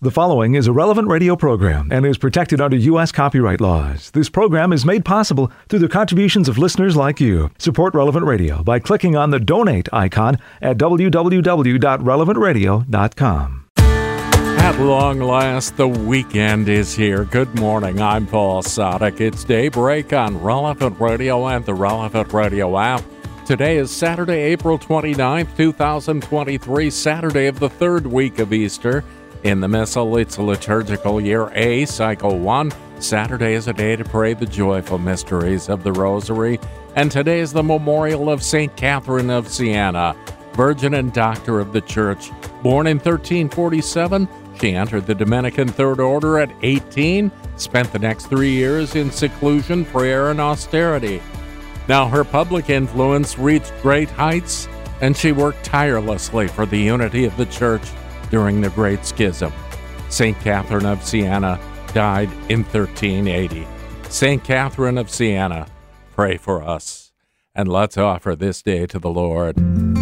The following is a Relevant Radio program and is protected under U.S. copyright laws. This program is made possible through the contributions of listeners like you. Support Relevant Radio by clicking on the donate icon at www.relevantradio.com. At long last, the weekend is here. Good morning. I'm Paul Sadek. It's Daybreak on Relevant Radio and the Relevant Radio app. Today is Saturday, April 29th, 2023, Saturday of the third week of Easter. In the Missal, it's liturgical year A, cycle 1. Saturday is a day to pray the joyful mysteries of the Rosary. And today is the memorial of St. Catherine of Siena, Virgin and Doctor of the Church. Born in 1347, she entered the Dominican Third Order at 18, spent the next 3 years in seclusion, prayer, and austerity. Now her public influence reached great heights, and she worked tirelessly for the unity of the Church during the Great Schism. St. Catherine of Siena died in 1380. St. Catherine of Siena, pray for us. And let's offer this day to the Lord.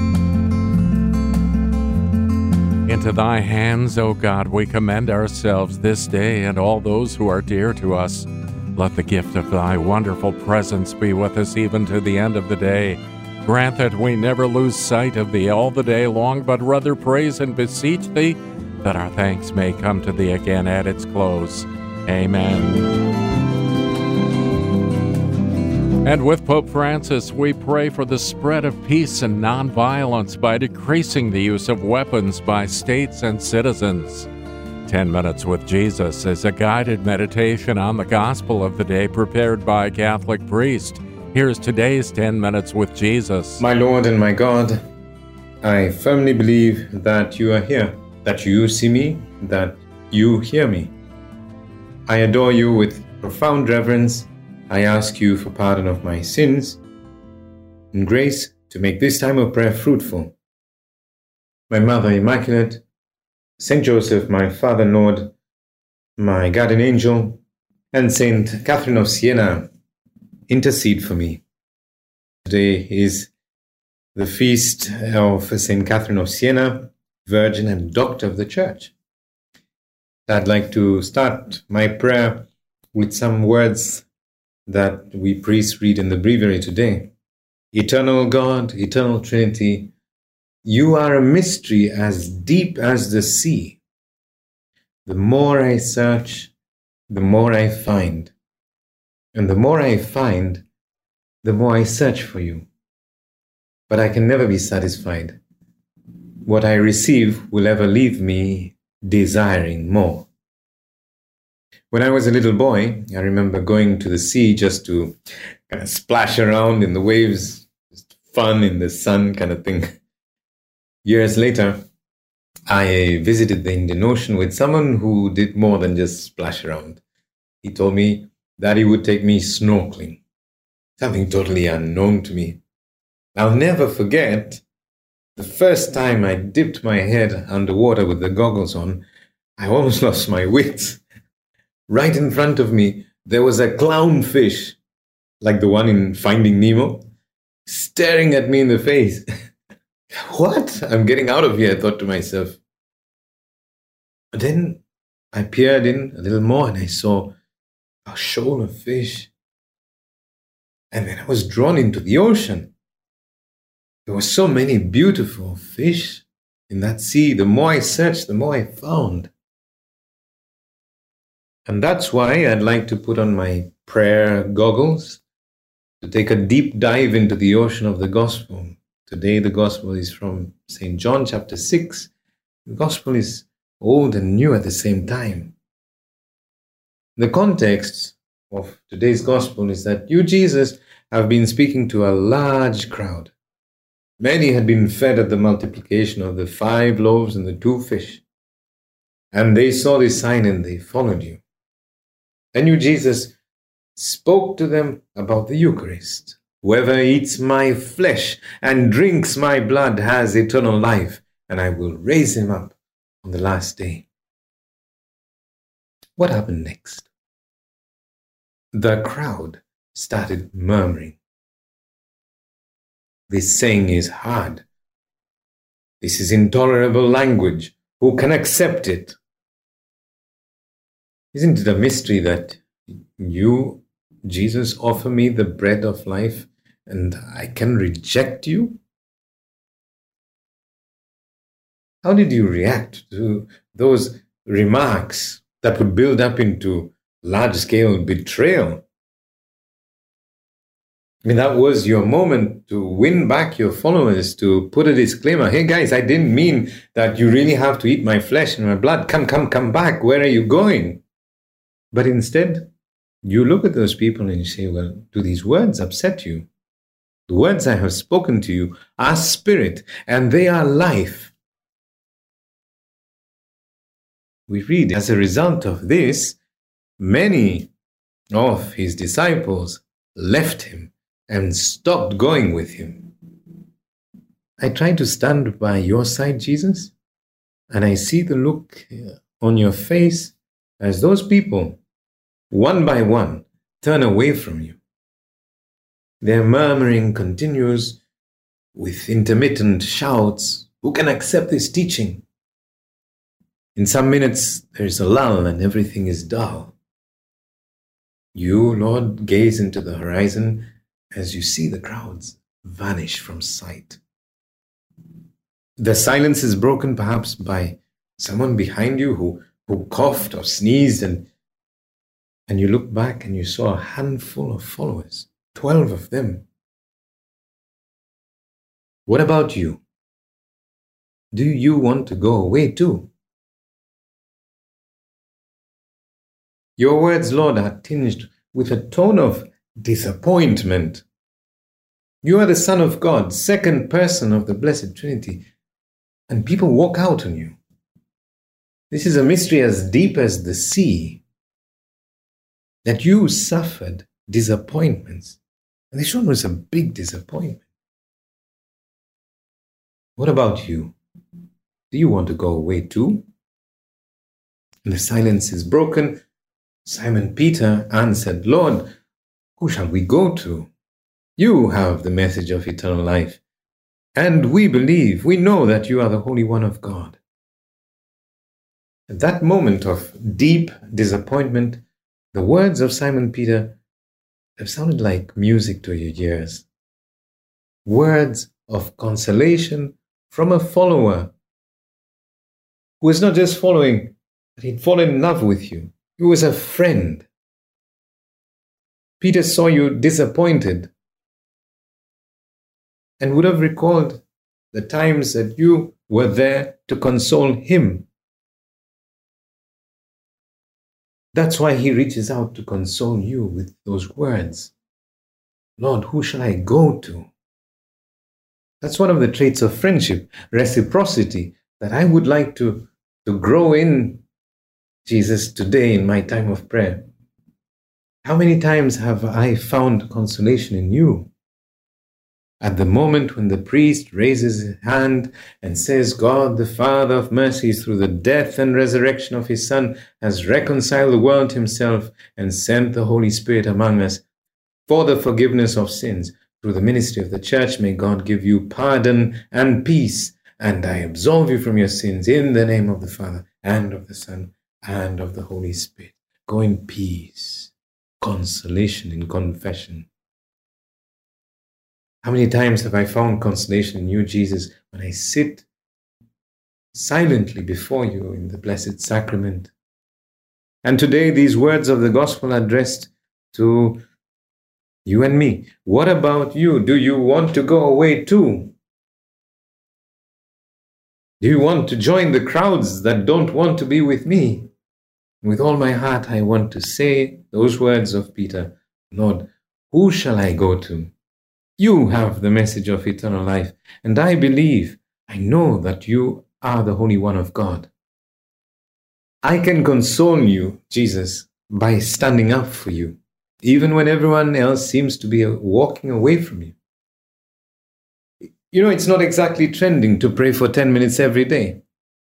Into thy hands, O God, we commend ourselves this day and all those who are dear to us. Let the gift of thy wonderful presence be with us even to the end of the day. Grant that we never lose sight of thee all the day long, but rather praise and beseech thee, that our thanks may come to thee again at its close. Amen. And with Pope Francis, we pray for the spread of peace and nonviolence by decreasing the use of weapons by states and citizens. 10 Minutes with Jesus is a guided meditation on the gospel of the day prepared by a Catholic priest. Here's today's 10 Minutes with Jesus. My Lord and my God, I firmly believe that you are here, that you see me, that you hear me. I adore you with profound reverence. I ask you for pardon of my sins and grace to make this time of prayer fruitful. My Mother Immaculate, Saint Joseph, my Father and Lord, my guardian angel, and Saint Catherine of Siena, intercede for me. Today is the feast of St. Catherine of Siena, Virgin and Doctor of the Church. I'd like to start my prayer with some words that we priests read in the breviary today. Eternal God, eternal Trinity, you are a mystery as deep as the sea. The more I search, the more I find. And the more I find, the more I search for you. But I can never be satisfied. What I receive will ever leave me desiring more. When I was a little boy, I remember going to the sea just to kind of splash around in the waves, just fun in the sun kind of thing. Years later, I visited the Indian Ocean with someone who did more than just splash around. He told me that he would take me snorkeling, something totally unknown to me. I'll never forget the first time I dipped my head underwater with the goggles on. I almost lost my wits. Right in front of me, there was a clownfish, like the one in Finding Nemo, staring at me in the face. What? I'm getting out of here, I thought to myself. But then I peered in a little more and I saw a shoal of fish. And then I was drawn into the ocean. There were so many beautiful fish in that sea. The more I searched, the more I found. And that's why I'd like to put on my prayer goggles to take a deep dive into the ocean of the gospel. Today the gospel is from St. John chapter 6. The gospel is old and new at the same time. The context of today's gospel is that you, Jesus, have been speaking to a large crowd. Many had been fed at the multiplication of the 5 loaves and the 2 fish. And they saw this sign and they followed you. Then you, Jesus, spoke to them about the Eucharist. Whoever eats my flesh and drinks my blood has eternal life, and I will raise him up on the last day. What happened next? The crowd started murmuring. This saying is hard. This is intolerable language. Who can accept it? Isn't it a mystery that you, Jesus, offer me the bread of life and I can reject you? How did you react to those remarks that would build up into large-scale betrayal? I mean, that was your moment to win back your followers, to put a disclaimer. Hey guys, I didn't mean that you really have to eat my flesh and my blood. Come back. Where are you going? But instead, you look at those people and you say, well, do these words upset you? The words I have spoken to you are spirit and they are life. We read, as a result of this, many of his disciples left him and stopped going with him. I try to stand by your side, Jesus, and I see the look on your face as those people, one by one, turn away from you. Their murmuring continues with intermittent shouts. Who can accept this teaching? In some minutes, there is a lull and everything is dull. You, Lord, gaze into the horizon as you see the crowds vanish from sight. The silence is broken perhaps by someone behind you who coughed or sneezed, and you look back and you saw a handful of followers, 12 of them. What about you? Do you want to go away too? Your words, Lord, are tinged with a tone of disappointment. You are the Son of God, second person of the Blessed Trinity, and people walk out on you. This is a mystery as deep as the sea, that you suffered disappointments. And this one was a big disappointment. What about you? Do you want to go away too? And the silence is broken. Simon Peter answered, Lord, who shall we go to? You have the message of eternal life, and we believe, we know that you are the Holy One of God. At that moment of deep disappointment, the words of Simon Peter have sounded like music to your ears. Words of consolation from a follower who was not just following, but he'd fallen in love with you. He was a friend. Peter saw you disappointed and would have recalled the times that you were there to console him. That's why he reaches out to console you with those words. Lord, who shall I go to? That's one of the traits of friendship, reciprocity, that I would like to grow in, Jesus, today in my time of prayer. How many times have I found consolation in you? At the moment when the priest raises his hand and says, God, the Father of mercies, through the death and resurrection of his Son, has reconciled the world to himself and sent the Holy Spirit among us for the forgiveness of sins. Through the ministry of the church, may God give you pardon and peace, and I absolve you from your sins in the name of the Father and of the Son and of the Holy Spirit. Go in peace, consolation in confession. How many times have I found consolation in you, Jesus, when I sit silently before you in the Blessed Sacrament? And today these words of the gospel are addressed to you and me. What about you? Do you want to go away too? Do you want to join the crowds that don't want to be with me? With all my heart, I want to say those words of Peter, Lord, who shall I go to? You have the message of eternal life, and I believe, I know that you are the Holy One of God. I can console you, Jesus, by standing up for you, even when everyone else seems to be walking away from you. You know, it's not exactly trending to pray for 10 minutes every day.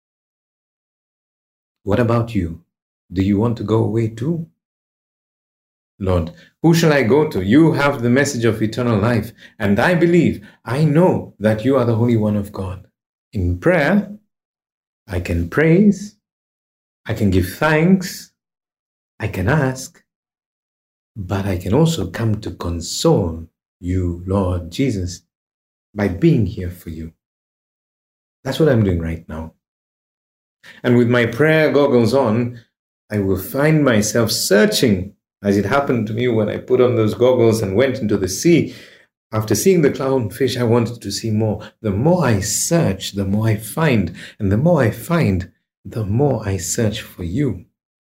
What about you? Do you want to go away too? Lord, who shall I go to? You have the message of eternal life, and I believe, I know that you are the Holy One of God. In prayer, I can praise, I can give thanks, I can ask, but I can also come to console you, Lord Jesus, by being here for you. That's what I'm doing right now. And with my prayer goggles on, I will find myself searching, as it happened to me when I put on those goggles and went into the sea. After seeing the clownfish, I wanted to see more. The more I search, the more I find. And the more I find, the more I search for you.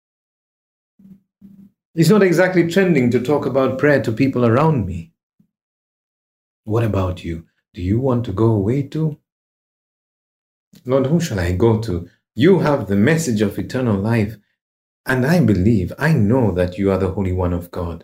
It's not exactly trending to talk about prayer to people around me. What about you? Do you want to go away too? Lord, who shall I go to? You have the message of eternal life, and I believe, I know that you are the Holy One of God.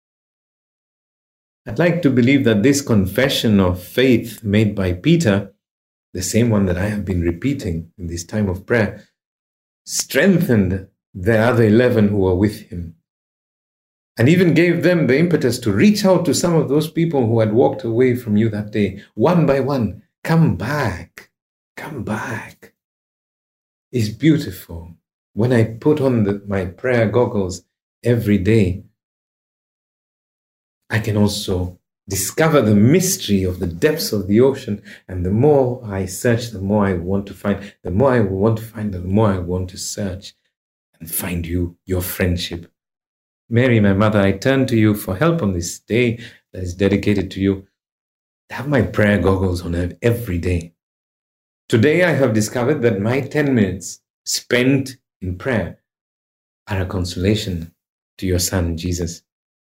I'd like to believe that this confession of faith made by Peter, the same one that I have been repeating in this time of prayer, strengthened the other 11 who were with him, and even gave them the impetus to reach out to some of those people who had walked away from you that day, one by one. Come back, come back. It's beautiful. When I put on my prayer goggles every day, I can also discover the mystery of the depths of the ocean. And the more I search, the more I want to find. The more I want to find, the more I want to search and find you, your friendship. Mary, my mother, I turn to you for help on this day that is dedicated to you. I have my prayer goggles on every day. Today I have discovered that my 10 minutes spent in prayer are a consolation to your Son, Jesus.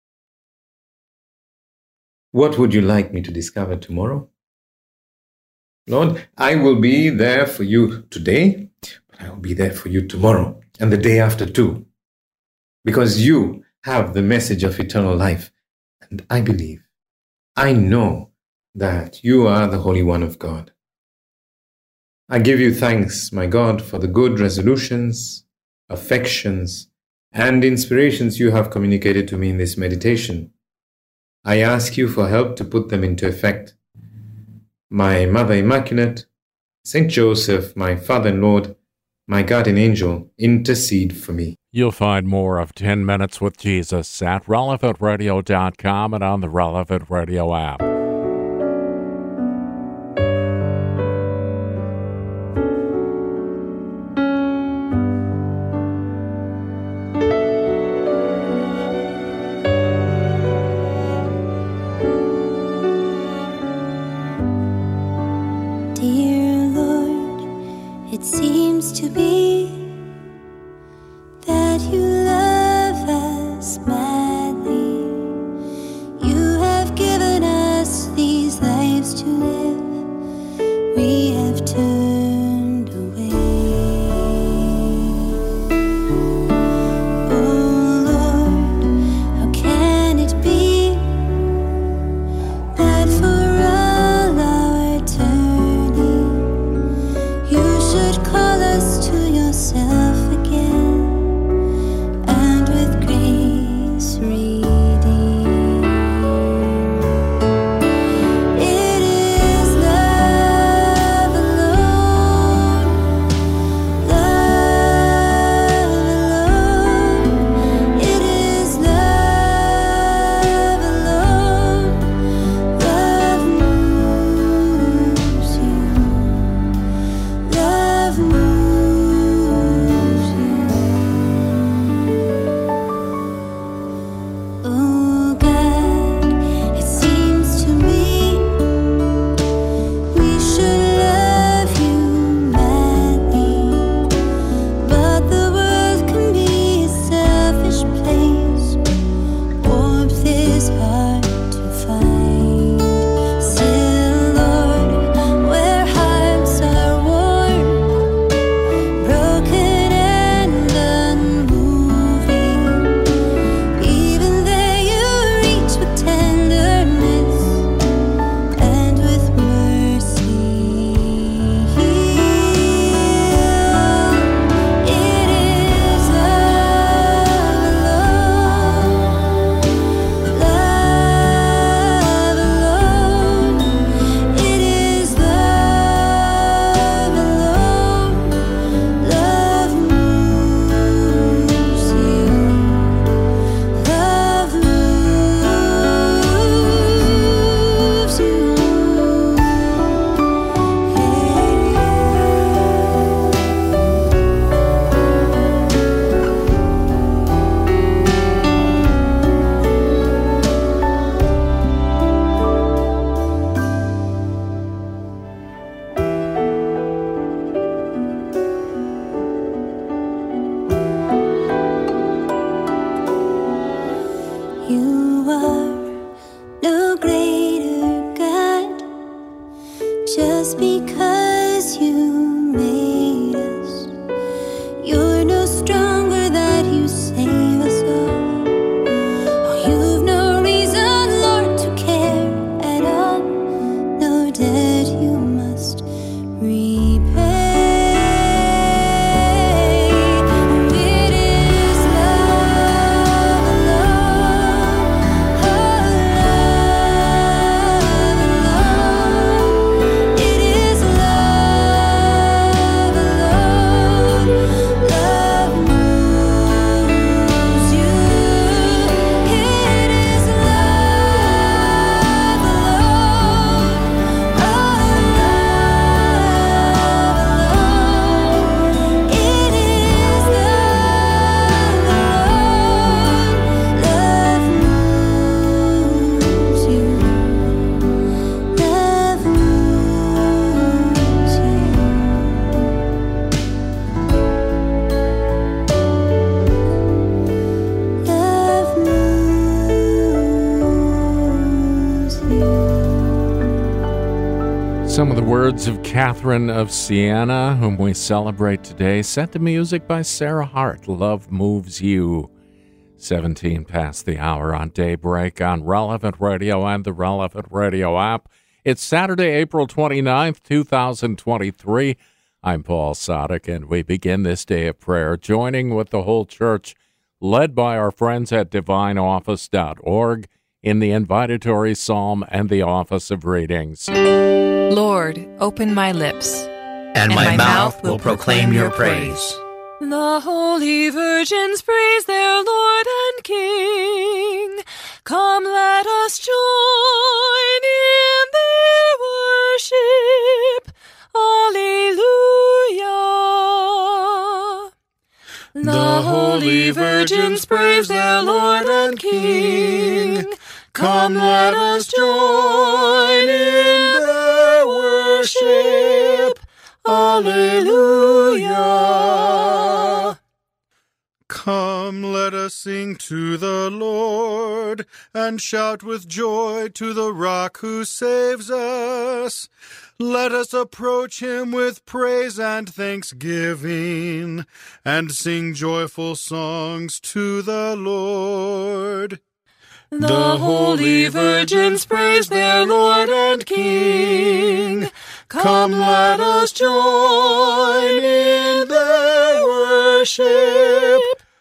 What would you like me to discover tomorrow? Lord, I will be there for you today, but I will be there for you tomorrow and the day after too, because you have the message of eternal life. And I believe, I know that you are the Holy One of God. I give you thanks, my God, for the good resolutions, affections, and inspirations you have communicated to me in this meditation. I ask you for help to put them into effect. My Mother Immaculate, Saint Joseph, my Father and Lord, my guardian angel, intercede for me. You'll find more of 10 Minutes with Jesus at relevantradio.com and on the Relevant Radio app. Dear Lord, it seems to be that you love us madly. You have given us Some of the words of Catherine of Siena, whom we celebrate today, set to music by Sarah Hart. Love Moves You. 17 past the hour on Daybreak on Relevant Radio and the Relevant Radio app. It's Saturday, April 29th, 2023. I'm Paul Sadek, and we begin this day of prayer, joining with the whole church, led by our friends at divineoffice.org, in the invitatory psalm and the office of readings. Lord, open my lips, and my mouth will proclaim your praise. The holy virgins praise their Lord and King. Come, let us join in their worship. Alleluia. The holy virgins praise their Lord and King. Come, let us join in their worship. Alleluia. Come, let us sing to the Lord, and shout with joy to the rock who saves us. Let us approach him with praise and thanksgiving, and sing joyful songs to the Lord. The holy virgins praise their Lord and King. Come, let us join in their worship.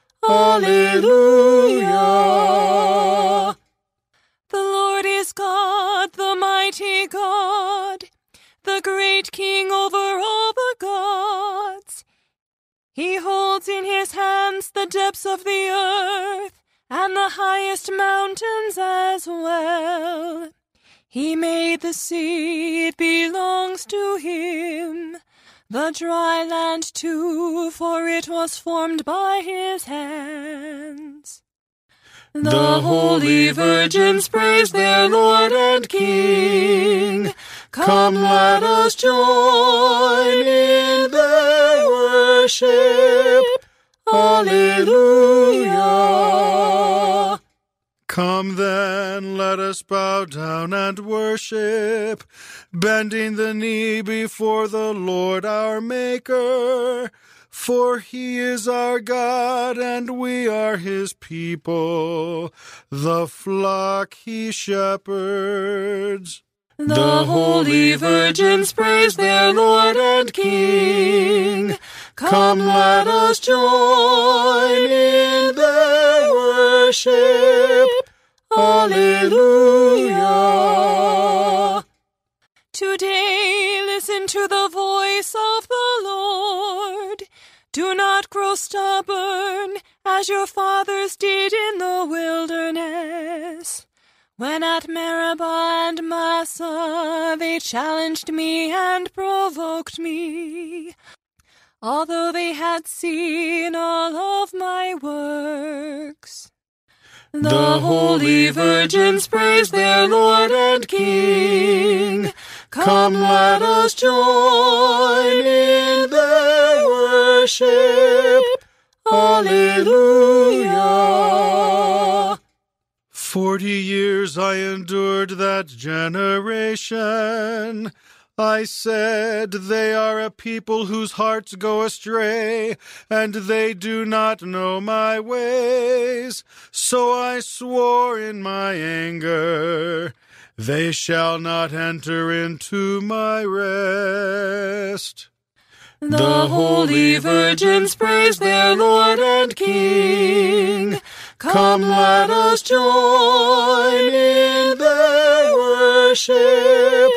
Alleluia. The Lord is God, the mighty God, the great King over all the gods. He holds in his hands the depths of the earth, and the highest mountains as well. He made the sea, it belongs to him. The dry land too, for it was formed by his hands. The holy virgins praise their Lord and King. Come, let us join in their worship. Alleluia. Come then, let us bow down and worship, bending the knee before the Lord our Maker. For he is our God, and we are his people, the flock he shepherds. The holy virgins praise their Lord and King. Come, let us join in their worship. Alleluia. Today listen to the voice of the Lord. Do not grow stubborn, as your fathers did in the wilderness. When at Meribah and Massah they challenged me and provoked me, although they had seen all of my works. The holy virgins praise their Lord and King. Come, let us join in their worship. Alleluia. 40 years I endured that generation. I said, they are a people whose hearts go astray, and they do not know my ways. So I swore in my anger, they shall not enter into my rest. The holy virgins praise their Lord and King. Come, let us join in their worship.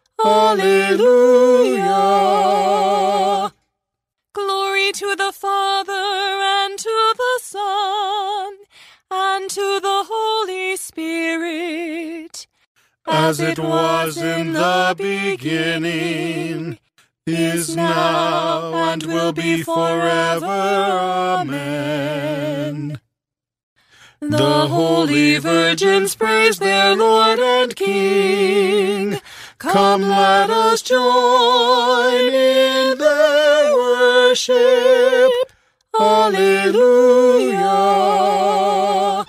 Alleluia. Glory to the Father, and to the Son, and to the Holy Spirit, as it was in the beginning, is now, and will be forever. Amen. The holy virgins praise their Lord and King. Come, let us join in their worship. Alleluia.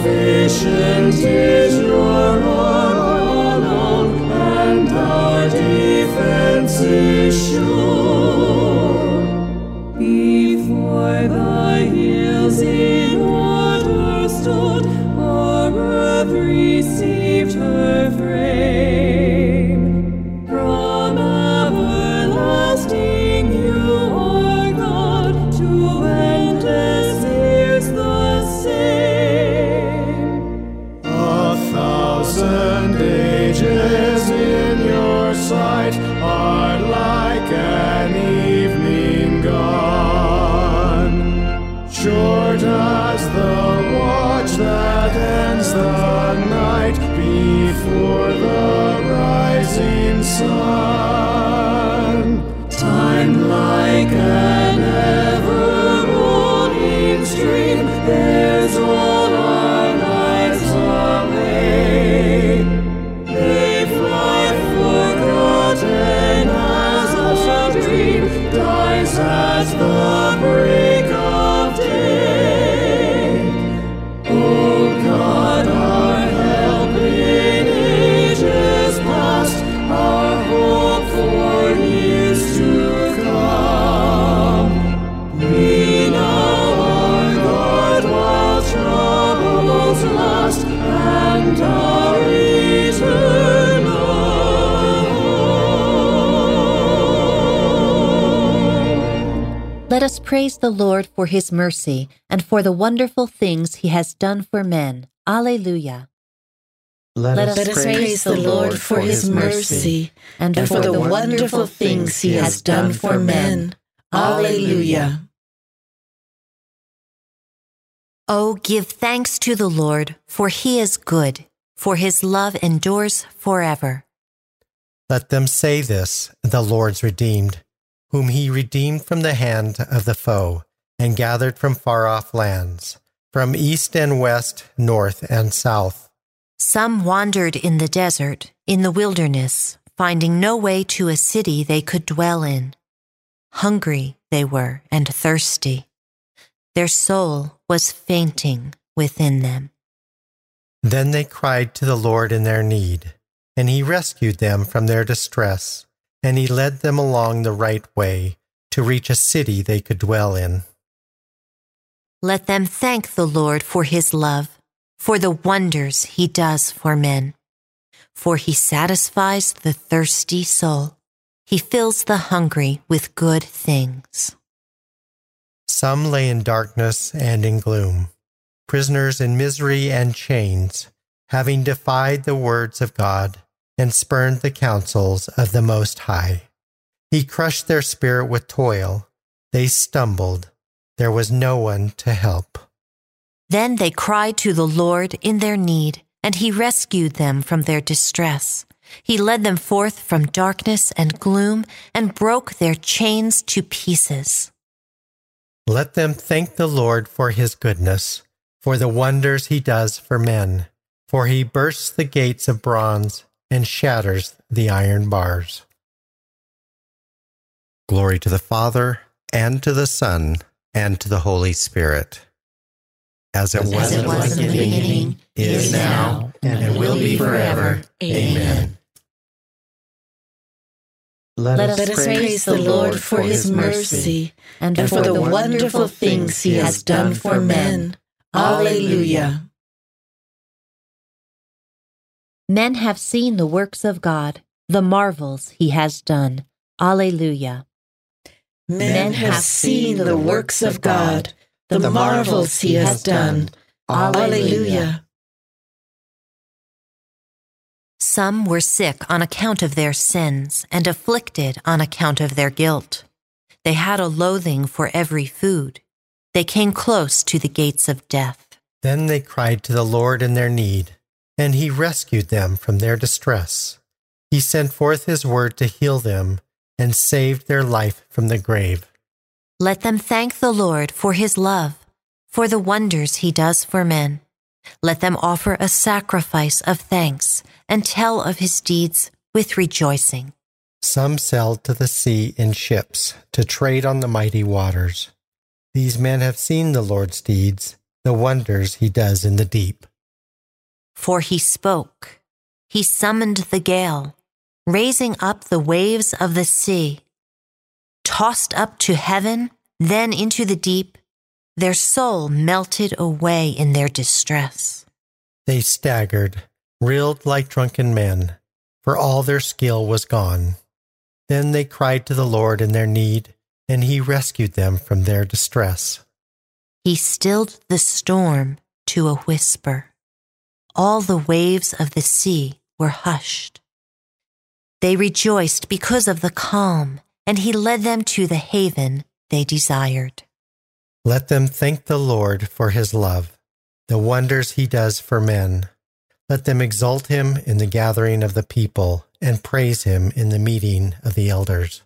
Sufficient is your arm alone, and our defense is sure. Before thy hills in order stood, our earth received her frame. From everlasting you are God, to endless years the same. 1,000 ages in your sight are like an evening gone, short as the watch that ends the night before the rising sun. Time like an ever-rolling stream bears all our lives away. They fly forgotten as a dream dies at the break of day. O God, our help in ages past, our hope for years to come. Be now our God while troubles last, and our eternal home. Let us praise the Lord for his mercy and for the wonderful things he has done for men. Alleluia. Let us praise the Lord for his mercy and for the wonderful things he has done for men. Alleluia. Oh, give thanks to the Lord, for he is good, for his love endures forever. Let them say this, the Lord's redeemed, whom he redeemed from the hand of the foe, and gathered from far-off lands, from east and west, north and south. Some wandered in the desert, in the wilderness, finding no way to a city they could dwell in. Hungry they were and thirsty. Their soul was fainting within them. Then they cried to the Lord in their need, and he rescued them from their distress, and he led them along the right way to reach a city they could dwell in. Let them thank the Lord for his love, for the wonders he does for men. For he satisfies the thirsty soul. He fills the hungry with good things. Some lay in darkness and in gloom, prisoners in misery and chains, having defied the words of God and spurned the counsels of the Most High. He crushed their spirit with toil. They stumbled. There was no one to help. Then they cried to the Lord in their need, and he rescued them from their distress. He led them forth from darkness and gloom and broke their chains to pieces. Let them thank the Lord for his goodness, for the wonders he does for men, for he bursts the gates of bronze and shatters the iron bars. Glory to the Father, and to the Son, and to the Holy Spirit. As it was in the beginning, is now, and will be forever. Amen. Let us praise the Lord for his mercy and for the wonderful things he has done for men. Alleluia. Men have seen the works of God, the marvels he has done. Alleluia. Men have seen the works of God, the marvels he has done. Alleluia. Some were sick on account of their sins and afflicted on account of their guilt. They had a loathing for every food. They came close to the gates of death. Then they cried to the Lord in their need, and he rescued them from their distress. He sent forth his word to heal them and saved their life from the grave. Let them thank the Lord for his love, for the wonders he does for men. Let them offer a sacrifice of thanks and tell of his deeds with rejoicing. Some sailed to the sea in ships to trade on the mighty waters. These men have seen the Lord's deeds, the wonders he does in the deep. For he spoke, he summoned the gale, raising up the waves of the sea. Tossed up to heaven, then into the deep, their soul melted away in their distress. They staggered, reeled like drunken men, for all their skill was gone. Then they cried to the Lord in their need, and he rescued them from their distress. He stilled the storm to a whisper. All the waves of the sea were hushed. They rejoiced because of the calm, and he led them to the haven they desired. Let them thank the Lord for his love, the wonders he does for men. Let them exalt him in the gathering of the people and praise him in the meeting of the elders.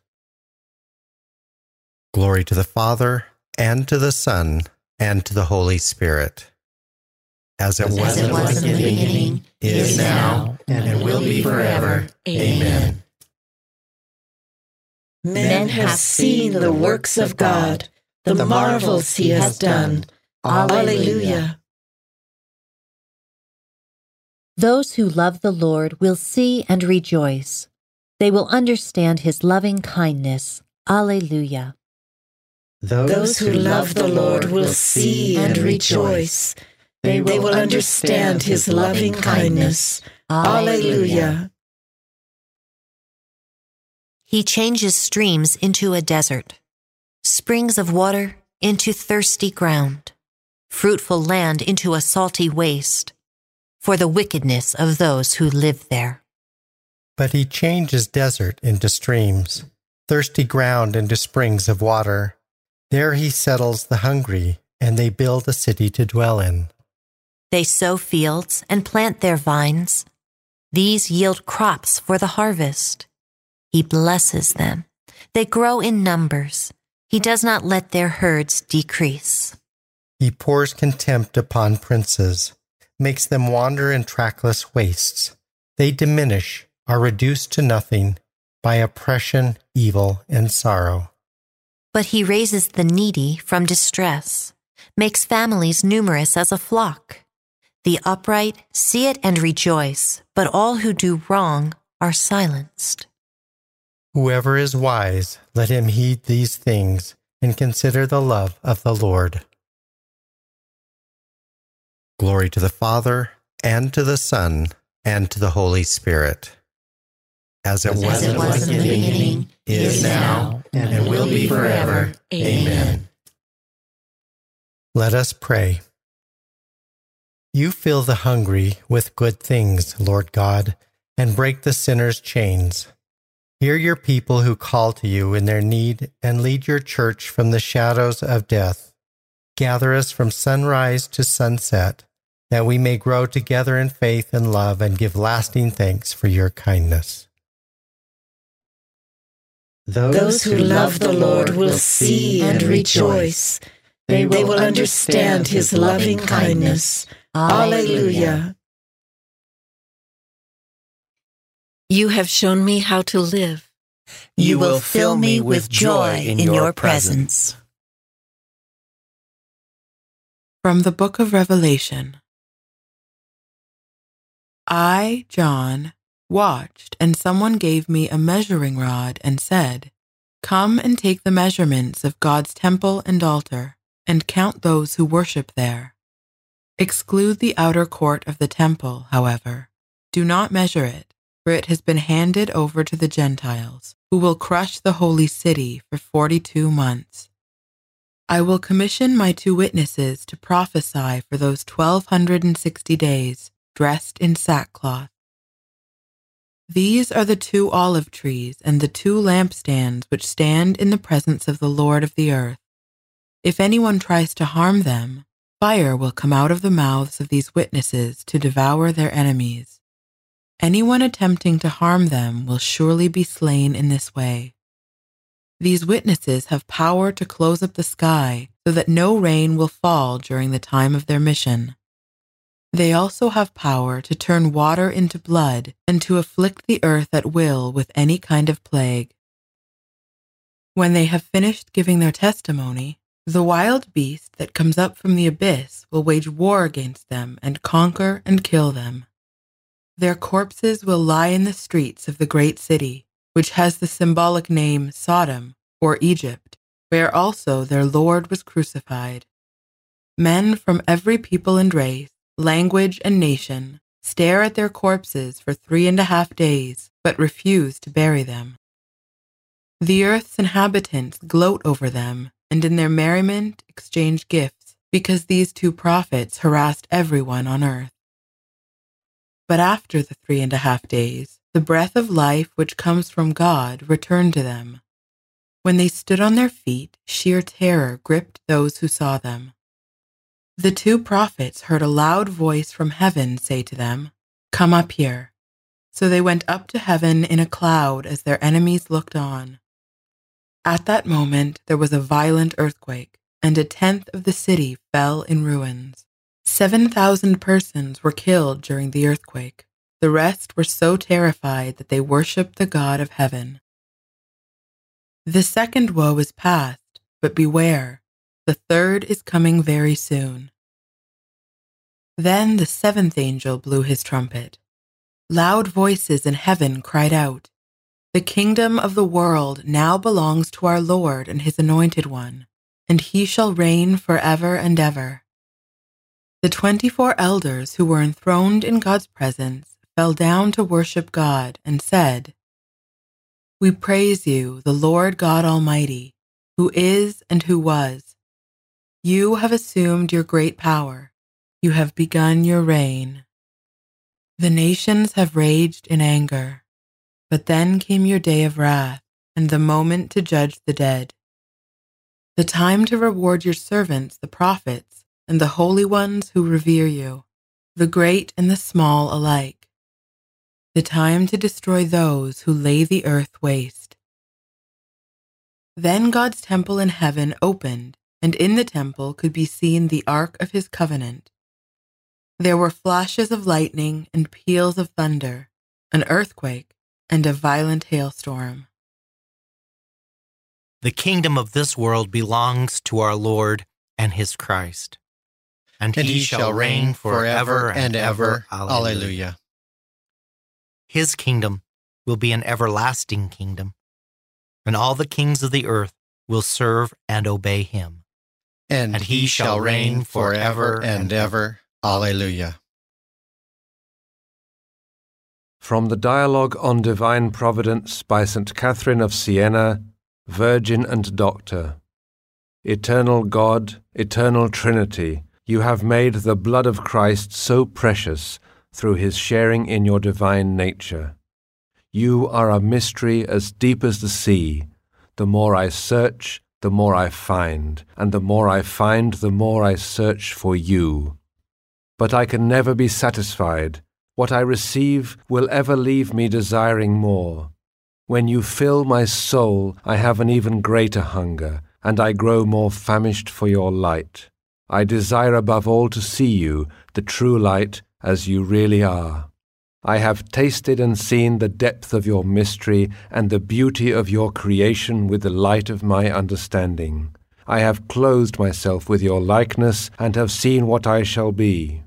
Glory to the Father, and to the Son, and to the Holy Spirit. As it was in the beginning, is now, and will be forever. Amen. Men have seen the works of God, the marvels he has done. Alleluia. Those who love the Lord will see and rejoice. They will understand his loving kindness. Alleluia. Those who love the Lord will see and rejoice. They will understand his loving kindness. Alleluia. He changes streams into a desert, springs of water into thirsty ground, fruitful land into a salty waste, for the wickedness of those who live there. But he changes desert into streams, thirsty ground into springs of water. There he settles the hungry, and they build a city to dwell in. They sow fields and plant their vines. These yield crops for the harvest. He blesses them. They grow in numbers. He does not let their herds decrease. He pours contempt upon princes, makes them wander in trackless wastes. They diminish, are reduced to nothing by oppression, evil, and sorrow. But he raises the needy from distress, makes families numerous as a flock. The upright see it and rejoice, but all who do wrong are silenced. Whoever is wise, let him heed these things and consider the love of the Lord. Glory to the Father, and to the Son, and to the Holy Spirit. As it was in the beginning, is now, and will be forever. Amen. Let us pray. You fill the hungry with good things, Lord God, and break the sinner's chains. Hear your people who call to you in their need, and lead your church from the shadows of death. Gather us from sunrise to sunset, that we may grow together in faith and love and give lasting thanks for your kindness. Those who love the Lord will see and rejoice. They will understand his loving kindness. Alleluia. You have shown me how to live. You will fill me with joy in your presence. From the Book of Revelation. I, John, watched, and someone gave me a measuring rod and said, "Come and take the measurements of God's temple and altar, and count those who worship there. Exclude the outer court of the temple, however. Do not measure it, for it has been handed over to the Gentiles, who will crush the holy city for 42 months. I will commission my 2 witnesses to prophesy for those 1260 days, dressed in sackcloth. These are the 2 olive trees and the 2 lampstands which stand in the presence of the Lord of the earth. If anyone tries to harm them, fire will come out of the mouths of these witnesses to devour their enemies. Anyone attempting to harm them will surely be slain in this way. These witnesses have power to close up the sky so that no rain will fall during the time of their mission. They also have power to turn water into blood and to afflict the earth at will with any kind of plague. When they have finished giving their testimony, The wild beast that comes up from the abyss will wage war against them and conquer and kill them. Their corpses will lie in the streets of the great city, which has the symbolic name Sodom, or Egypt, where also their Lord was crucified. Men from every people and race, language and nation stare at their corpses for 3.5 days, but refuse to bury them. The earth's inhabitants gloat over them, and in their merriment exchange gifts, because these 2 prophets harassed everyone on earth. But after the 3.5 days, the breath of life which comes from God returned to them. When they stood on their feet, sheer terror gripped those who saw them. The 2 prophets heard a loud voice from heaven say to them, "Come up here." So they went up to heaven in a cloud as their enemies looked on. At that moment there was a violent earthquake, and 1/10 of the city fell in ruins. 7,000 persons were killed during the earthquake. The rest were so terrified that they worshipped the God of heaven. The second woe is past, but beware, the third is coming very soon. Then the 7th angel blew his trumpet. Loud voices in heaven cried out, "The kingdom of the world now belongs to our Lord and his anointed one, and he shall reign forever and ever." The 24 elders who were enthroned in God's presence fell down to worship God and said, "We praise you, the Lord God Almighty, who is and who was. You have assumed your great power. You have begun your reign. The nations have raged in anger, but then came your day of wrath and the moment to judge the dead. The time to reward your servants, the prophets, and the holy ones who revere you, the great and the small alike. The time to destroy those who lay the earth waste." Then God's temple in heaven opened, and in the temple could be seen the Ark of his covenant. There were flashes of lightning and peals of thunder, an earthquake, and a violent hailstorm. The kingdom of this world belongs to our Lord and his Christ, and he shall reign forever and ever. Alleluia. His kingdom will be an everlasting kingdom, and all the kings of the earth will serve and obey him. And he shall reign forever and ever. Alleluia. From the Dialogue on Divine Providence by St. Catherine of Siena, Virgin and Doctor. Eternal God, eternal Trinity, you have made the blood of Christ so precious through his sharing in your divine nature. You are a mystery as deep as the sea. The more I search, the more I find, and the more I find, the more I search for you. But I can never be satisfied. What I receive will ever leave me desiring more. When you fill my soul, I have an even greater hunger, and I grow more famished for your light. I desire above all to see you, the true light, as you really are. I have tasted and seen the depth of your mystery and the beauty of your creation with the light of my understanding. I have clothed myself with your likeness and have seen what I shall be.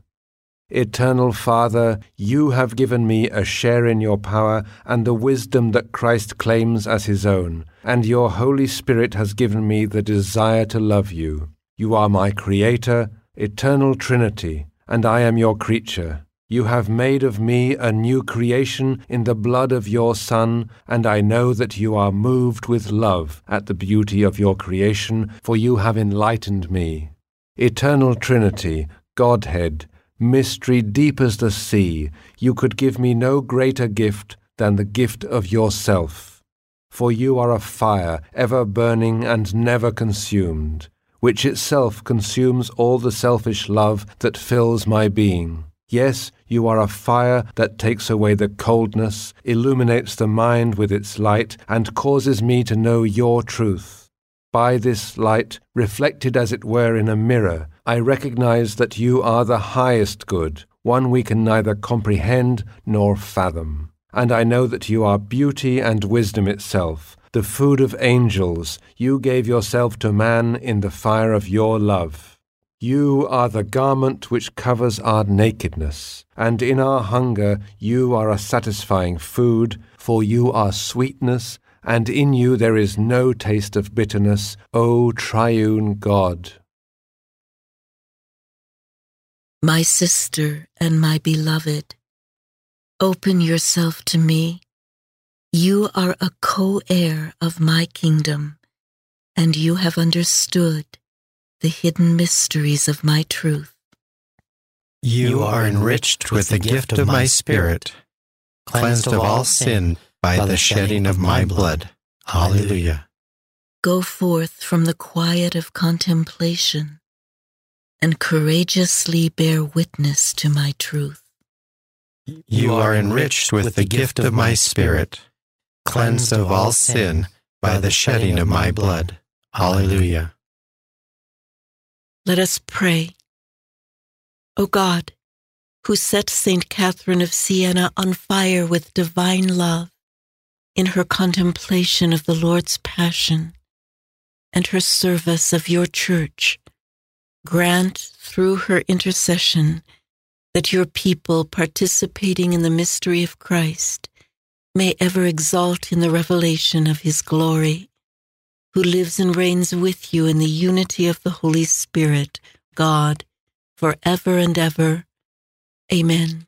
Eternal Father, you have given me a share in your power and the wisdom that Christ claims as his own, and your Holy Spirit has given me the desire to love you. You are my Creator, eternal Trinity, and I am your creature. You have made of me a new creation in the blood of your Son, and I know that you are moved with love at the beauty of your creation, for you have enlightened me. Eternal Trinity, Godhead, mystery deep as the sea, you could give me no greater gift than the gift of yourself. For you are a fire, ever burning and never consumed, which itself consumes all the selfish love that fills my being. Yes, you are a fire that takes away the coldness, illuminates the mind with its light, and causes me to know your truth. By this light, reflected as it were in a mirror, I recognize that you are the highest good, one we can neither comprehend nor fathom. and I know that you are beauty and wisdom itself, the food of angels. You gave yourself to man in the fire of your love. You are the garment which covers our nakedness, and in our hunger you are a satisfying food, for you are sweetness, and in you there is no taste of bitterness, O triune God. My sister and my beloved, open yourself to me. You are a co-heir of my kingdom, and you have understood the hidden mysteries of my truth. You are enriched with the gift of my Spirit, cleansed of all sin by the shedding of my blood. Alleluia. Go forth from the quiet of contemplation and courageously bear witness to my truth. You are enriched with the gift of my Spirit, cleansed of all sin by the shedding of my blood. Alleluia. Let us pray. O God, who set Saint Catherine of Siena on fire with divine love in her contemplation of the Lord's Passion and her service of your Church, grant through her intercession that your people participating in the mystery of Christ may ever exult in the revelation of his glory, who lives and reigns with you in the unity of the Holy Spirit, God, forever and ever. Amen.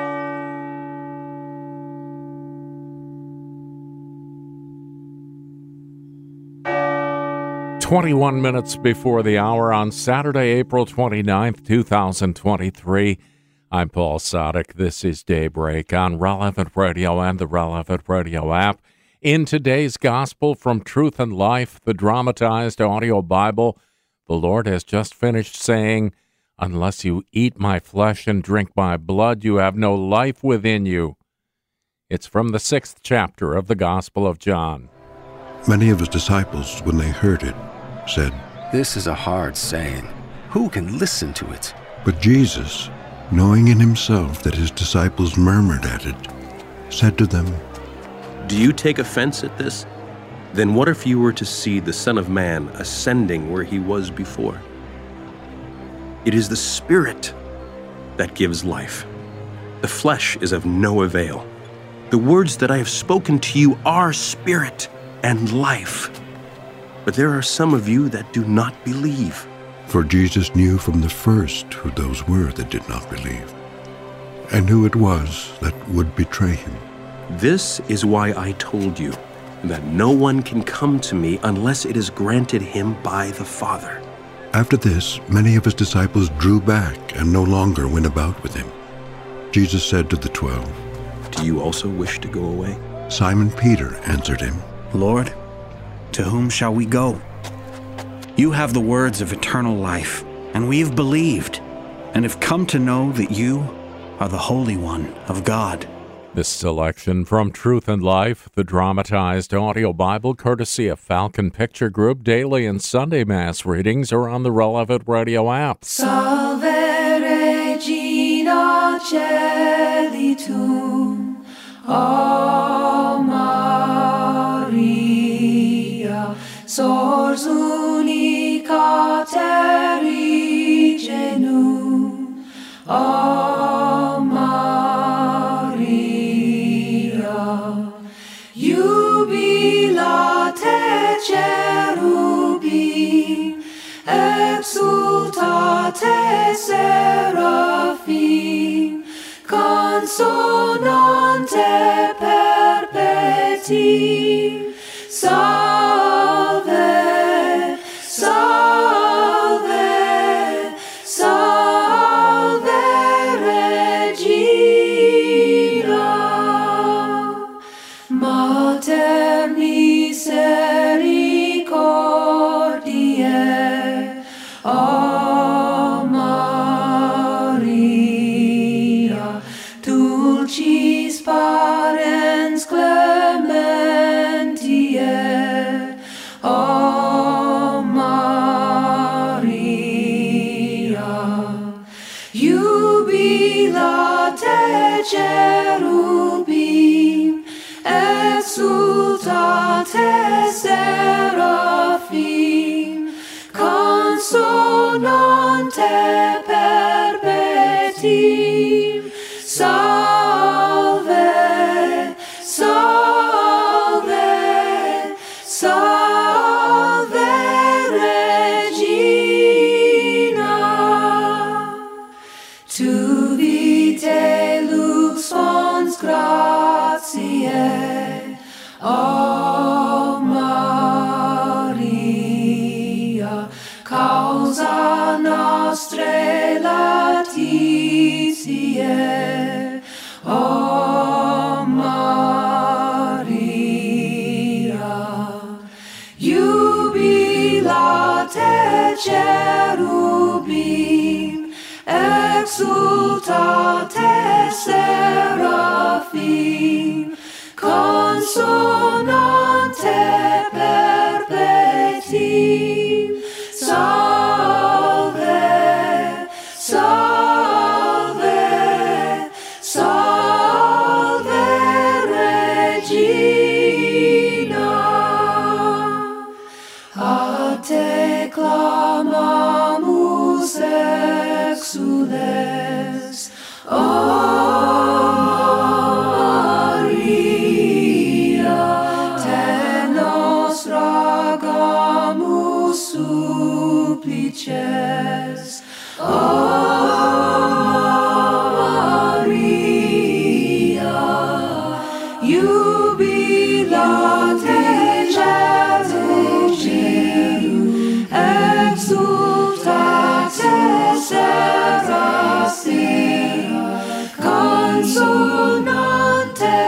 "21 minutes before the hour on Saturday, April 29th, 2023. I'm Paul Sadek. This is Daybreak on Relevant Radio and the Relevant Radio app. In today's Gospel from Truth and Life, the dramatized audio Bible, the Lord has just finished saying, "Unless you eat my flesh and drink my blood, you have no life within you." It's from the 6th chapter of the Gospel of John. Many of his disciples, when they heard it, said, "This is a hard saying. Who can listen to it?" But Jesus, knowing in himself that his disciples murmured at it, said to them, "Do you take offense at this? Then what if you were to see the Son of Man ascending where he was before? It is the Spirit that gives life. The flesh is of no avail. The words that I have spoken to you are spirit and life. But there are some of you that do not believe." For Jesus knew from the first who those were that did not believe, and who it was that would betray him. This is why I told you that no one can come to me unless it is granted him by the Father. After this, many of his disciples drew back and no longer went about with him. Jesus said to the 12, "Do you also wish to go away?" Simon Peter answered him, "Lord, to whom shall we go? You have the words of eternal life, and we have believed, and have come to know that you are the Holy One of God." This selection from Truth and Life, the dramatized audio Bible, courtesy of Falcon Picture Group. Daily and Sunday Mass readings are on the Relevant Radio app. Salve Regina Caeli Tum, O Maria, Sors unica terri genum, O Maria, jubilate cherubim, exultate seraphim, consonante perpetuum, salve, salve, salve Regina, Mater misericordiae, O Maria, dulcis parens clementiae, O Maria, jubilate cherubim, clueless. Oh, Maria, te nos rogamus supplices. Oh, Maria, jubilate Ceru, exultate sera sera, consonante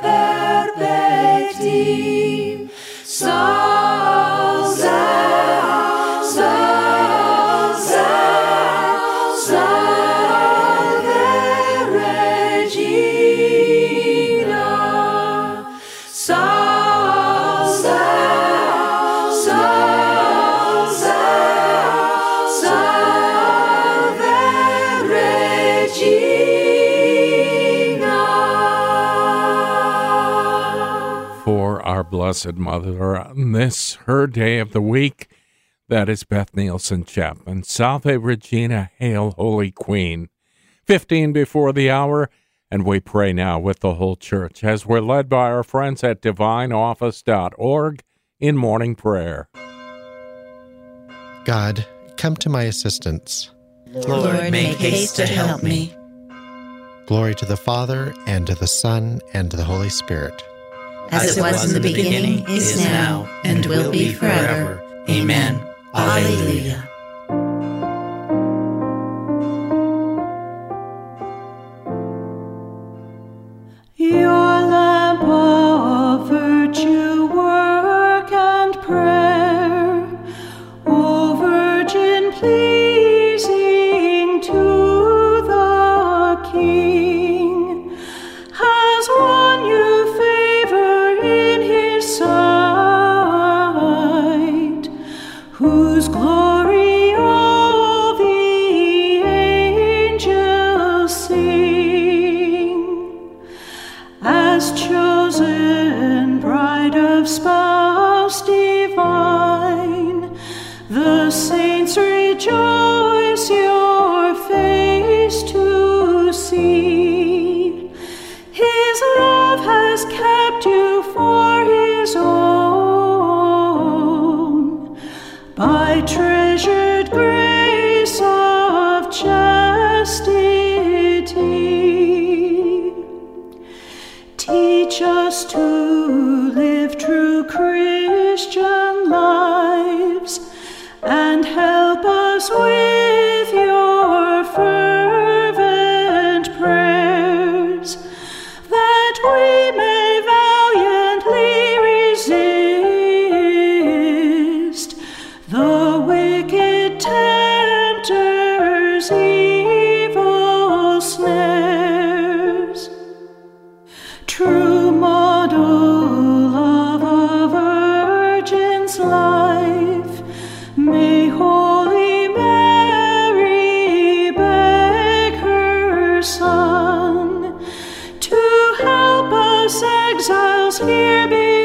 perpetuum, salve, salve, salve Regina, salve, salve Regina. For our Blessed Mother on this, her day of the week, that is Beth Nielsen Chapman. Salve Regina, hail Holy Queen. 15 before the hour, and we pray now with the whole church as we're led by our friends at divineoffice.org in morning prayer. God, come to my assistance. Lord, make haste to help me. Glory to the Father, and to the Son, and to the Holy Spirit. As it was in the beginning, is now, and will be forever. Amen. Alleluia. Your lamp of virtue, work and prayer, O Virgin pleasing to the King, has won you favor in his sight, whose glory all the angels sing. As chosen bride of spouse divine, the saints rejoice your face to see. His love has kept you for his own, by treasured grace of chastity. Teach us to live true Christian lives, and help us with your fervent prayers, that we may valiantly resist the wicked tempter's evil snares. True model of a virgin's life, may Holy Mary beg her Son to help us exiles here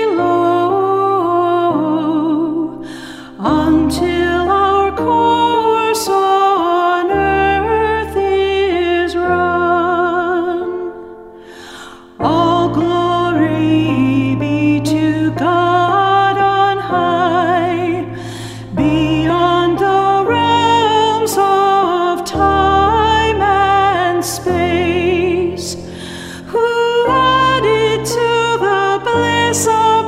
below, until our course on earth is run. All glory be to God on high, beyond the realms of time and space, who added to the bliss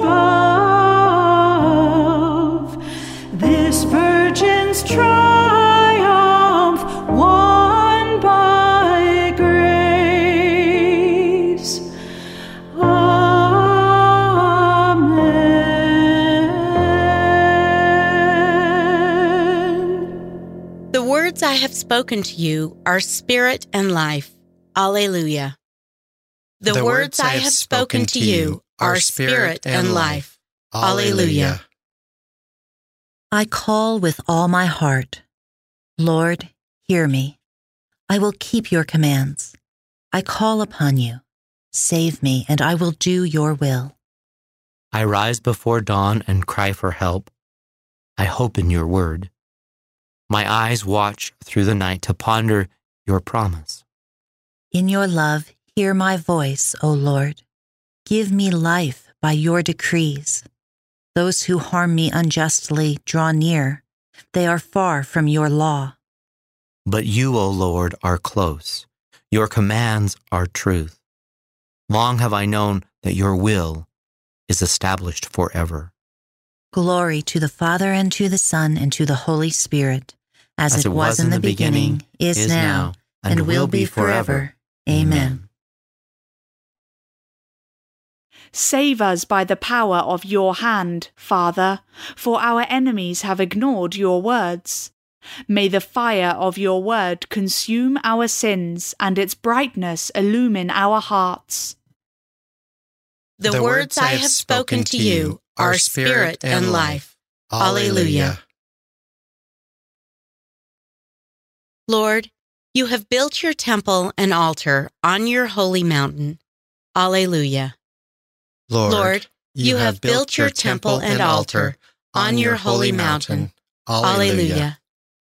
above this virgin's triumph won by grace. Amen. The words I have spoken to you are spirit and life. Alleluia. The words I have spoken to you are spirit and life. Alleluia. I call with all my heart. Lord, hear me. I will keep your commands. I call upon you. Save me, and I will do your will. I rise before dawn and cry for help. I hope in your word. My eyes watch through the night to ponder your promise. In your love, hear my voice, O Lord. Give me life by your decrees. Those who harm me unjustly draw near. They are far from your law. But you, O Lord, are close. Your commands are truth. Long have I known that your will is established forever. Glory to the Father, and to the Son, and to the Holy Spirit, as it was in the beginning, is now, and will be forever. Amen. Save us by the power of your hand, Father, for our enemies have ignored your words. May the fire of your word consume our sins, and its brightness illumine our hearts. The words I have spoken to you are spirit and life. Alleluia. Lord, you have built your temple and altar on your holy mountain. Alleluia. Lord, you have built your temple and altar on your holy mountain. Alleluia.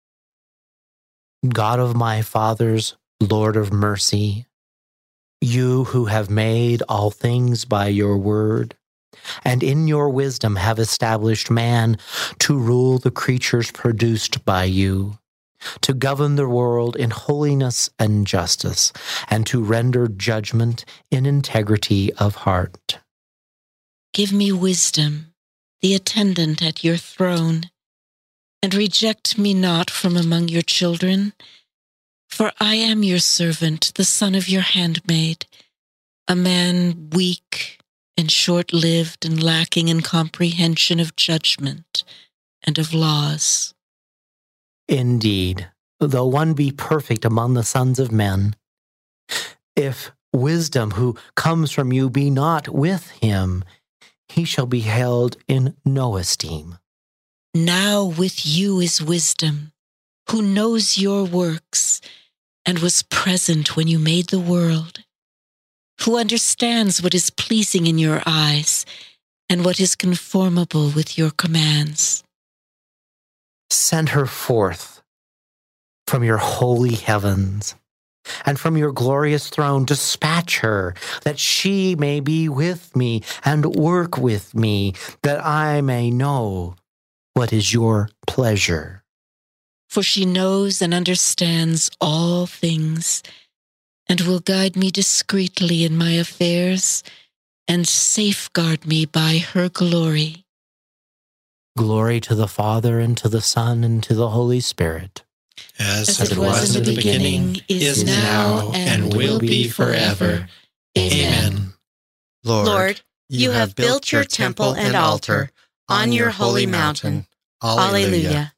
God of my fathers, Lord of mercy, you who have made all things by your word, and in your wisdom have established man to rule the creatures produced by you, to govern the world in holiness and justice, and to render judgment in integrity of heart. Give me wisdom, the attendant at your throne, and reject me not from among your children. For I am your servant, the son of your handmaid, a man weak and short-lived and lacking in comprehension of judgment and of laws. Indeed, though one be perfect among the sons of men, if wisdom who comes from you be not with him, he shall be held in no esteem. Now with you is wisdom, who knows your works, and was present when you made the world, who understands what is pleasing in your eyes, and what is conformable with your commands. Send her forth from your holy heavens, and from your glorious throne dispatch her, that she may be with me and work with me, that I may know what is your pleasure. For she knows and understands all things, and will guide me discreetly in my affairs, and safeguard me by her glory. Glory to the Father, and to the Son, and to the Holy Spirit. As it was in the beginning, is now, and will be forever. Amen. Lord, you have built your temple and altar on your holy mountain. Alleluia.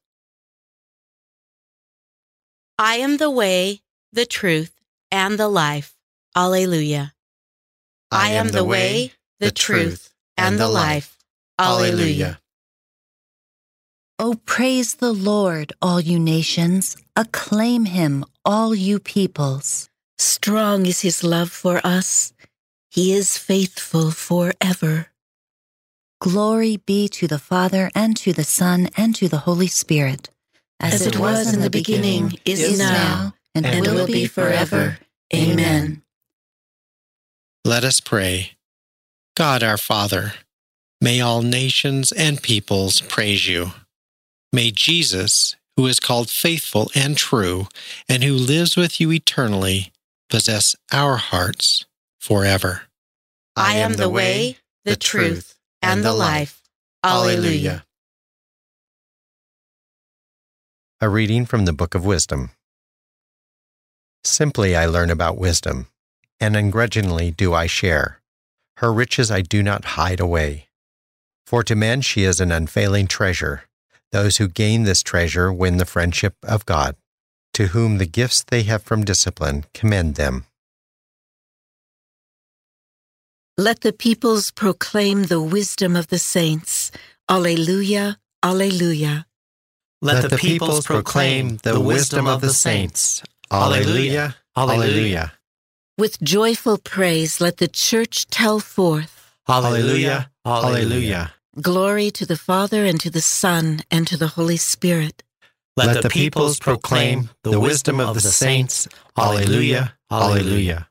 I am the way, the truth, and the life. Alleluia. I am the way, the truth, and the life. Alleluia. Oh, praise the Lord, all you nations. Acclaim him, all you peoples. Strong is his love for us. He is faithful forever. Glory be to the Father, and to the Son, and to the Holy Spirit, as it was in the beginning, is now, and will be forever. Amen. Let us pray. God our Father, may all nations and peoples praise you. May Jesus, who is called faithful and true, and who lives with you eternally, possess our hearts forever. I am the way, the truth, and the life. Alleluia. A reading from the Book of Wisdom. Simply I learn about wisdom, and ungrudgingly do I share. Her riches I do not hide away. For to men she is an unfailing treasure. Those who gain this treasure win the friendship of God, to whom the gifts they have from discipline commend them. Let the peoples proclaim the wisdom of the saints. Alleluia, alleluia. Let the peoples proclaim the wisdom of the saints. Alleluia, alleluia. With joyful praise let the church tell forth. Alleluia, alleluia. Glory to the Father, and to the Son, and to the Holy Spirit. Let the peoples proclaim the wisdom of the saints. Alleluia, alleluia.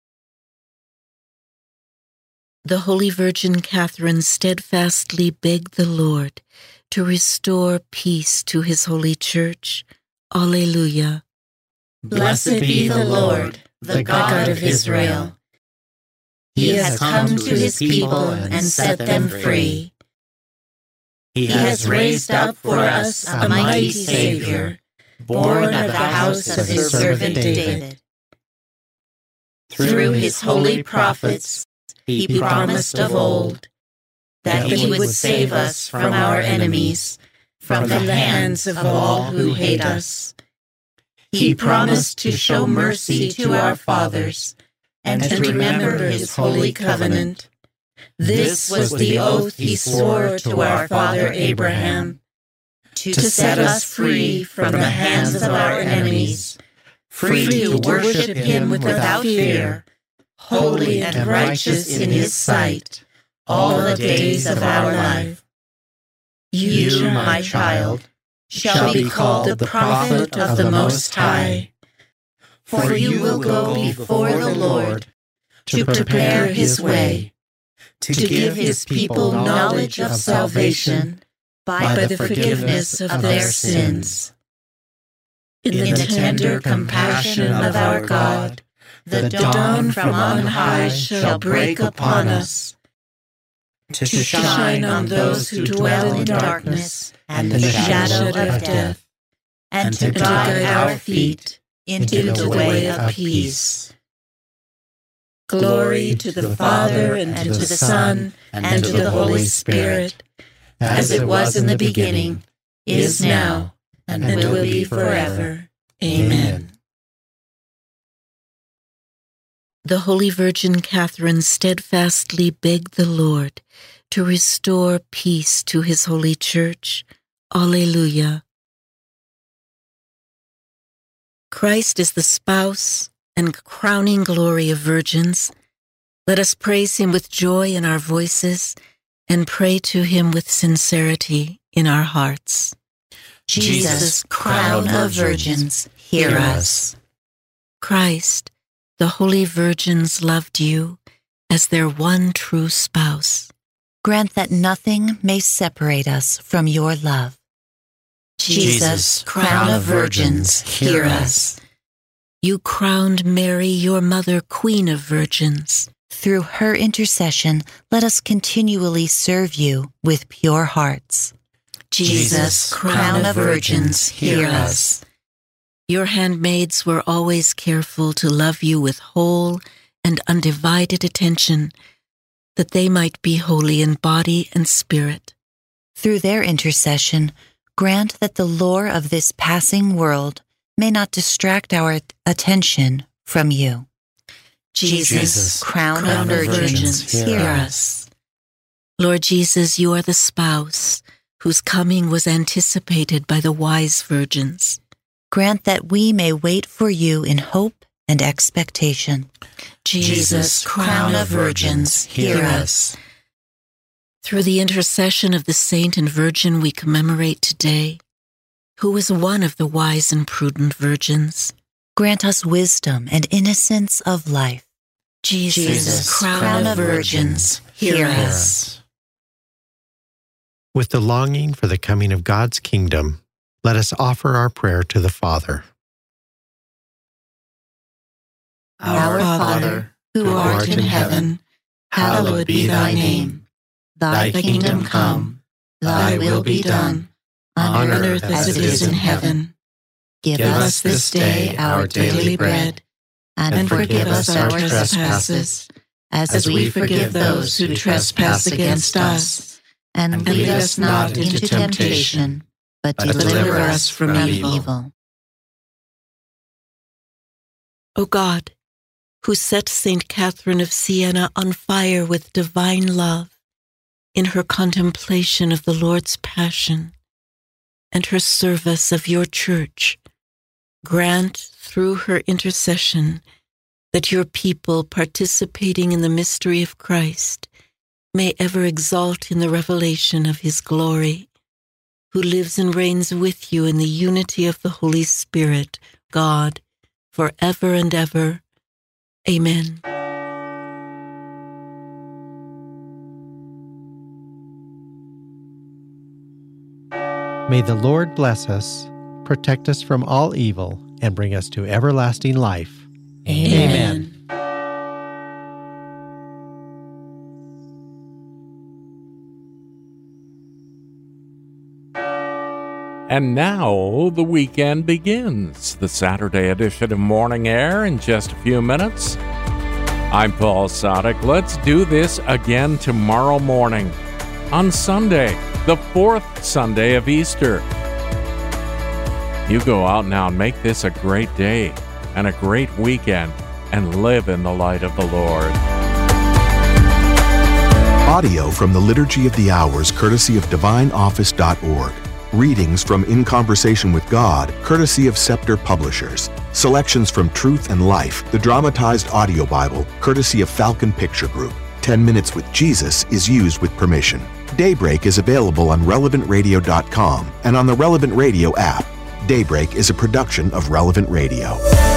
The Holy Virgin Catherine steadfastly begged the Lord to restore peace to his holy church. Alleluia. Blessed be the Lord, the God of Israel. He has come to his people and set them free. He has raised up for us a mighty Savior, born of the house of his servant David. Through his holy prophets, he promised of old that he would save us from our enemies, from the hands of all who hate us. He promised to show mercy to our fathers and to remember his holy covenant. This was the oath he swore to our father Abraham, to set us free from the hands of our enemies, free to worship him without fear, holy and righteous in his sight, all the days of our life. You, my child, shall be called the prophet of the Most High, for you will go before the Lord to prepare his way, to give his people knowledge of salvation by the forgiveness of their sins. In the tender compassion of our God, the dawn from on high shall break upon us, to shine on those who dwell in darkness and the shadow of death, and to guide our feet into the way of peace. Glory to the Father, and to the Son, and to the Holy Spirit, as it was in the beginning, is now, and will be forever. Amen. The Holy Virgin Catherine steadfastly begged the Lord to restore peace to his holy church. Alleluia. Christ is the spouse and crowning glory of virgins. Let us praise him with joy in our voices and pray to him with sincerity in our hearts. Jesus, crown of virgins, hear us. Christ, the holy virgins loved you as their one true spouse. Grant that nothing may separate us from your love. Jesus, crown of virgins, hear us. You crowned Mary, your mother, Queen of Virgins. Through her intercession, let us continually serve you with pure hearts. Jesus, crown of virgins, hear us. Your handmaids were always careful to love you with whole and undivided attention, that they might be holy in body and spirit. Through their intercession, grant that the lore of this passing world may not distract our attention from you. Jesus, crown of virgins, hear us. Lord Jesus, you are the spouse whose coming was anticipated by the wise virgins. Grant that we may wait for you in hope and expectation. Jesus, crown of virgins, hear us. Through the intercession of the saint and virgin we commemorate today, who was one of the wise and prudent virgins, grant us wisdom and innocence of life. Jesus, crown of virgins, hear us. With the longing for the coming of God's kingdom, let us offer our prayer to the Father. Our Father, who art in heaven, hallowed be thy name. Thy kingdom come, thy will be done, on earth as it is in heaven. Give us this day our daily bread, and forgive us our trespasses, as we forgive those who trespass against us. And lead us not into temptation, but deliver us from evil. O God, who set Saint Catherine of Siena on fire with divine love in her contemplation of the Lord's passion and her service of your church, grant through her intercession that your people participating in the mystery of Christ may ever exult in the revelation of his glory. who lives and reigns with you in the unity of the Holy Spirit, God, forever and ever. Amen. May the Lord bless us, protect us from all evil, and bring us to everlasting life. Amen. And now the weekend begins. The Saturday edition of Morning Air in just a few minutes. I'm Paul Sadek. Let's do this again tomorrow morning on Sunday, the 4th Sunday of Easter. You go out now and make this a great day and a great weekend and live in the light of the Lord. Audio from the Liturgy of the Hours, courtesy of DivineOffice.org. Readings from In Conversation with God, courtesy of Scepter Publishers. Selections from Truth and Life, the dramatized audio Bible, courtesy of Falcon Picture Group. 10 Minutes with Jesus is used with permission. Daybreak is available on RelevantRadio.com and on the Relevant Radio app. Daybreak is a production of Relevant Radio.